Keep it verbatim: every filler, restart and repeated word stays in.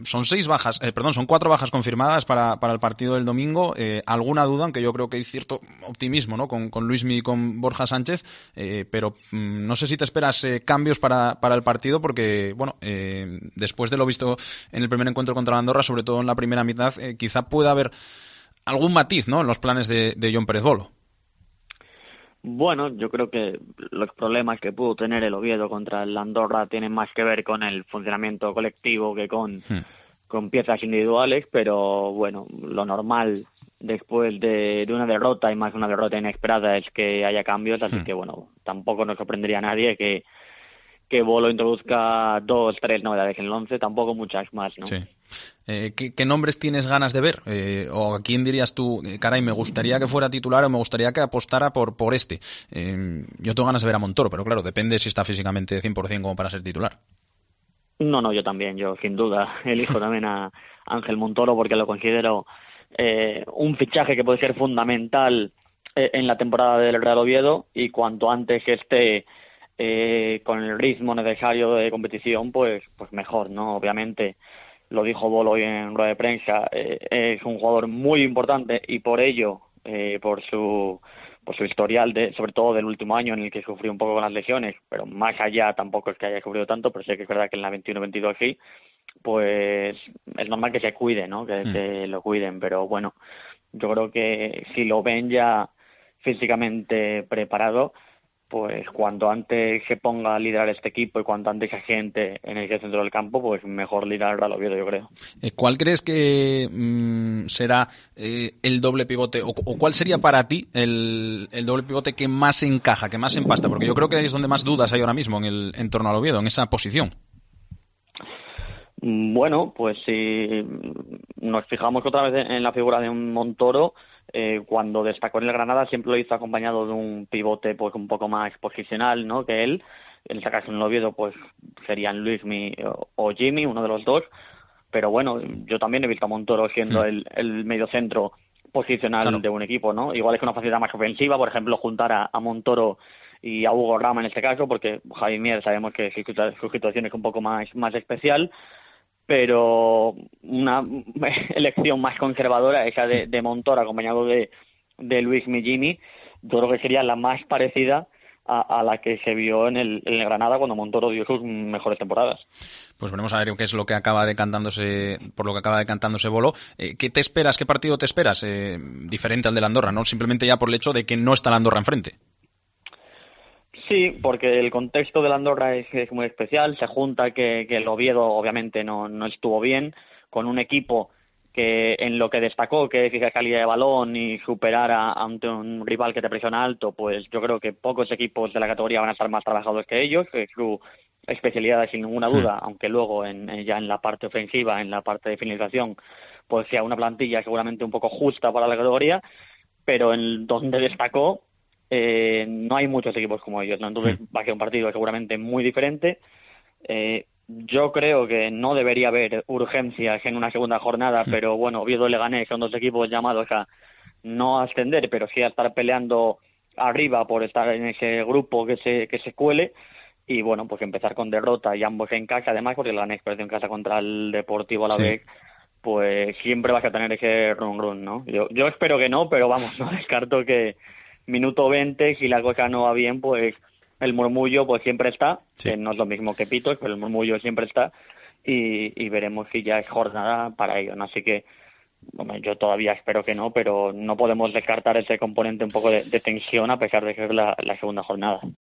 son seis bajas, eh, perdón, son cuatro bajas confirmadas para, para el partido del domingo. Eh, alguna duda, aunque yo creo que hay cierto optimismo, ¿no? Con, con Luismi y con Borja Sánchez, eh, pero mm, no sé si te esperas eh, cambios para, para el partido, porque, bueno, eh, después de lo visto en el primer encuentro contra la Andorra, sobre todo en la primera mitad, eh, quizá pueda haber algún matiz, ¿no? En los planes de, de Jon Pérez Bolo. Bueno, yo creo que los problemas que pudo tener el Oviedo contra el Andorra tienen más que ver con el funcionamiento colectivo que con, hmm. con piezas individuales, pero bueno, lo normal después de, de una derrota, y más una derrota inesperada, es que haya cambios, así hmm. que bueno, tampoco nos sorprendería a nadie que, que Bolo introduzca dos, tres novedades en el once, tampoco muchas más, ¿no? Sí. Eh, ¿qué, ¿Qué nombres tienes ganas de ver? Eh, ¿O a quién dirías tú, caray, me gustaría que fuera titular o me gustaría que apostara por, por este? Eh, yo tengo ganas de ver a Montoro, pero claro, depende si está físicamente cien por ciento como para ser titular. No, no, yo también, yo sin duda elijo también a Ángel Montoro porque lo considero eh, un fichaje que puede ser fundamental eh, en la temporada del Real Oviedo, y cuanto antes que esté eh, con el ritmo necesario de competición, pues, pues mejor, ¿no? Obviamente, lo dijo Bolo hoy en rueda de prensa, eh, es un jugador muy importante y por ello, eh, por su por su historial, de, sobre todo del último año en el que sufrió un poco con las lesiones, pero más allá tampoco es que haya sufrido tanto, pero sí que es verdad que en la veintiuno veintidós sí, pues es normal que se cuide, ¿no? Que, mm. que lo cuiden, pero bueno, yo creo que si lo ven ya físicamente preparado, pues cuanto antes se ponga a liderar este equipo y cuanto antes se gente en el centro del campo, pues mejor liderar al Oviedo, yo creo. ¿Cuál crees que mmm, será eh, el doble pivote, o, o cuál sería para ti el, el doble pivote que más encaja, que más empasta? Porque yo creo que ahí es donde más dudas hay ahora mismo en, el, en torno al Oviedo, en esa posición. Bueno, pues si nos fijamos otra vez en la figura de un Montoro, eh, cuando destacó en el Granada siempre lo hizo acompañado de un pivote pues un poco más posicional, ¿no? Que él, en este caso en el Oviedo pues serían Luismi o, o Jimmy, uno de los dos, pero bueno, yo también he visto a Montoro siendo sí. el, el mediocentro posicional claro. de un equipo, ¿no? Igual es una facilidad más ofensiva, por ejemplo, juntar a, a Montoro y a Hugo Rama en este caso, porque Javi Mier sabemos que su situación es un poco más, más especial, pero una elección más conservadora, esa de, de Montoro acompañado de, de Luis Jimmy, yo creo que sería la más parecida a, a la que se vio en el, en el Granada cuando Montoro dio sus mejores temporadas. Pues veremos a ver qué es lo que acaba decantándose, por lo que acaba decantándose Bolo. Eh, ¿Qué te esperas? ¿Qué partido te esperas? Eh, diferente al del Andorra, no simplemente ya por el hecho de que no está el Andorra enfrente. Sí, porque el contexto de la Andorra es, es muy especial. Se junta que, que el Oviedo obviamente no, no estuvo bien, con un equipo que en lo que destacó, que es calidad de balón y superar a, a un, un rival que te presiona alto, pues yo creo que pocos equipos de la categoría van a estar más trabajados que ellos, que es su especialidad sin ninguna duda, sí. Aunque luego en, ya en la parte ofensiva, en la parte de finalización, pues sea una plantilla seguramente un poco justa para la categoría, pero en donde destacó Eh, no hay muchos equipos como ellos, ¿no? Entonces sí. va a ser un partido seguramente muy diferente. Eh, yo creo que no debería haber urgencias en una segunda jornada, sí. pero bueno, Oviedo y Leganés son dos equipos llamados a no ascender, pero sí a estar peleando arriba por estar en ese grupo que se que se cuele. Y bueno, pues empezar con derrota y ambos en casa, además, porque Leganés perdió en casa contra el Deportivo Alavés, sí. pues siempre vas a tener ese run run, ¿no? Yo, yo espero que no, pero vamos, no descarto que minuto veinte, si la cosa no va bien, pues el murmullo pues siempre está, sí. que no es lo mismo que Pitos, pero el murmullo siempre está, y, y veremos si ya es jornada para ello, ¿no? Así que bueno, yo todavía espero que no, pero no podemos descartar ese componente un poco de, de tensión a pesar de que es la, la segunda jornada.